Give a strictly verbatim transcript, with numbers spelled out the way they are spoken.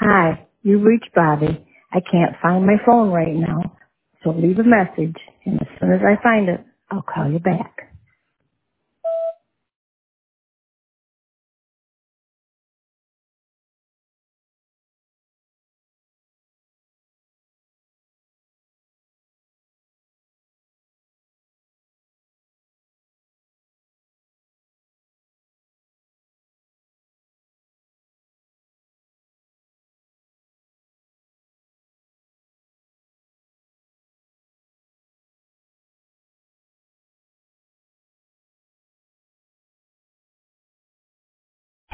Hi, you reached Bobby. I can't find my phone right now, so leave a message, and as soon as I find it, I'll call you back.